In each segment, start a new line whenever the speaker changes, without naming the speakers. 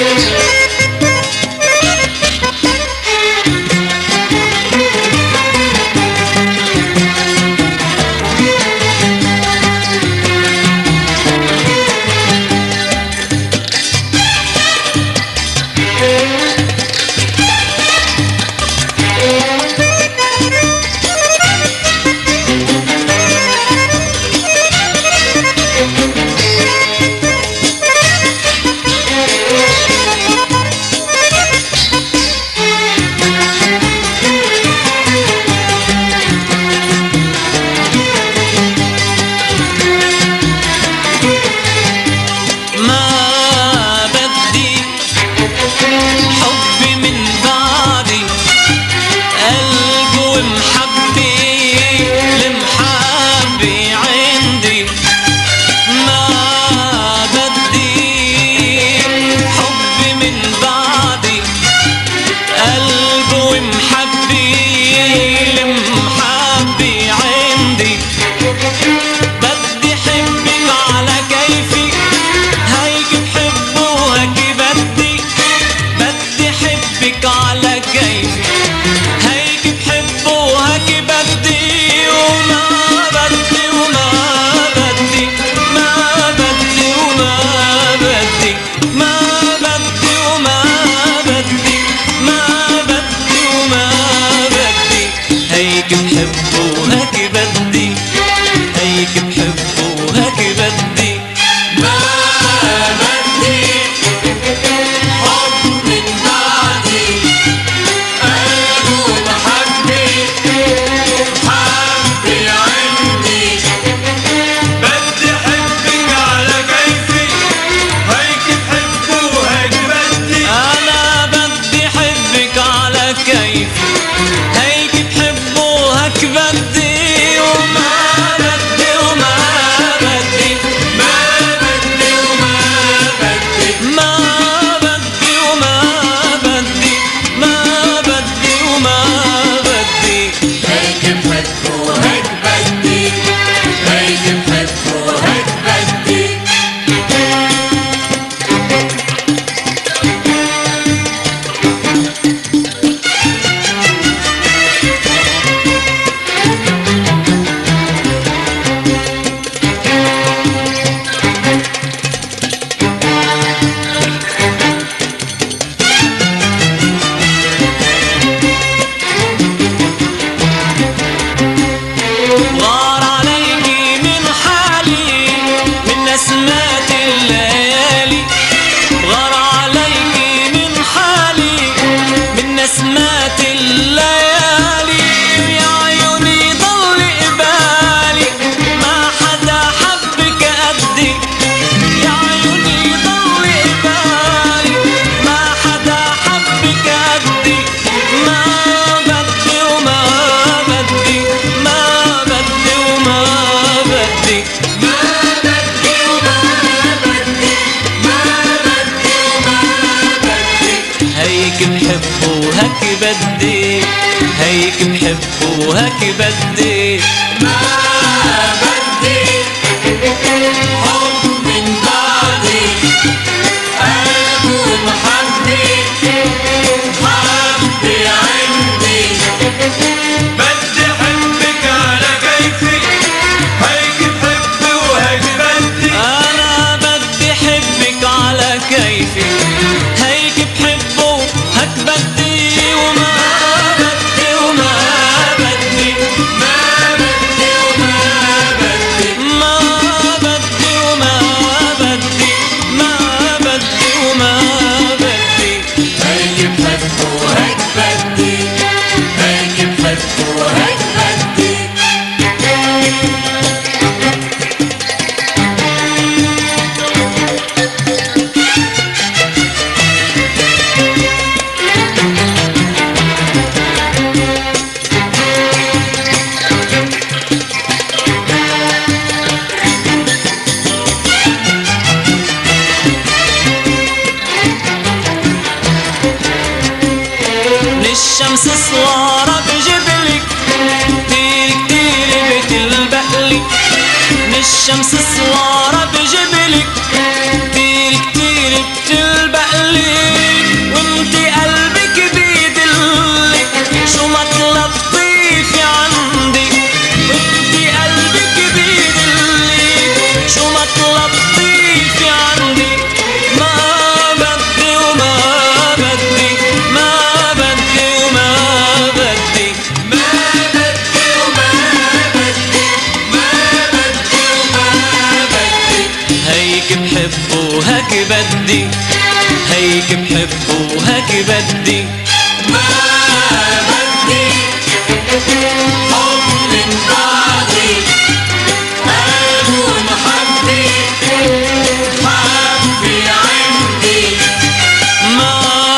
بدي هيك بحب وهيك بدي
ما بدي حب من بعدي قلب ومحبي حبي عندي بدي حبك على كيفي هيك بحب وهيك بدي
أنا بدي حبك على كيفي هيك بحب وهيك بدي الشمس صوارة بجبلك كتير كتير بتلبقلي من الشمس صوارة بجبلك كتير كتير بتلبقلي هيك بحب وهيك بدي
ما بدي حب من بعدي قلب ومحبي حبي عندي
ما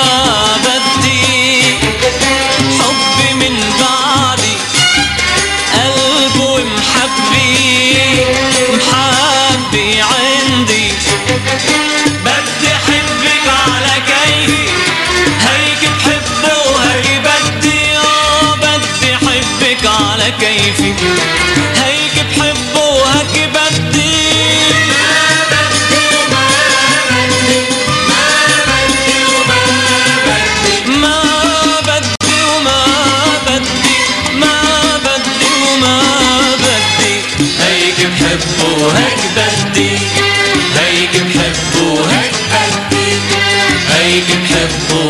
بدي حب من بعدي قلب ومحبي محبي عندي
بدي حبك على كيفي
هيك بحب وهيك بدي بدي حبك على كيفي هيك بحب وهيك بدي ما بدي وما بدي ما بدي وما بدي هيك بحب وهيك بدي هيك بحب وهيك بدي هيك بحب